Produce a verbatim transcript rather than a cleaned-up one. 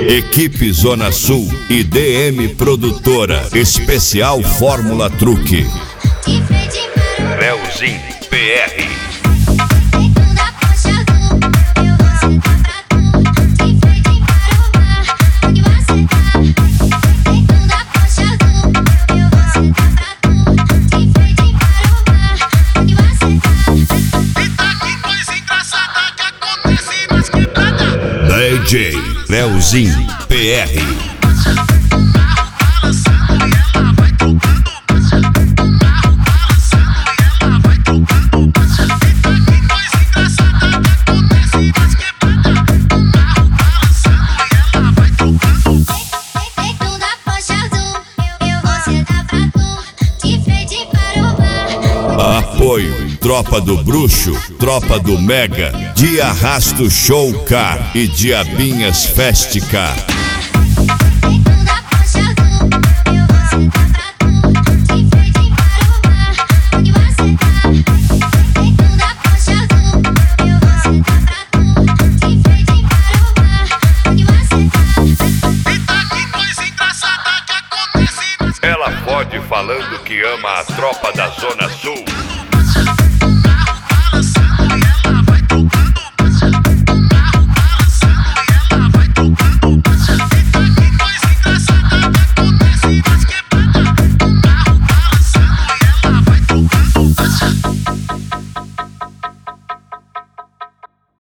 Equipe Zona Sul e D M Produtora. Especial Fórmula Truque. Leozinho P R. D J Leozinho P R. Apoio Tropa do Bruxo, Tropa do Mega, de Arrasto Show Car e Diabinhas Fest Car. Ela pode falando que ama a tropa da Zona Sul.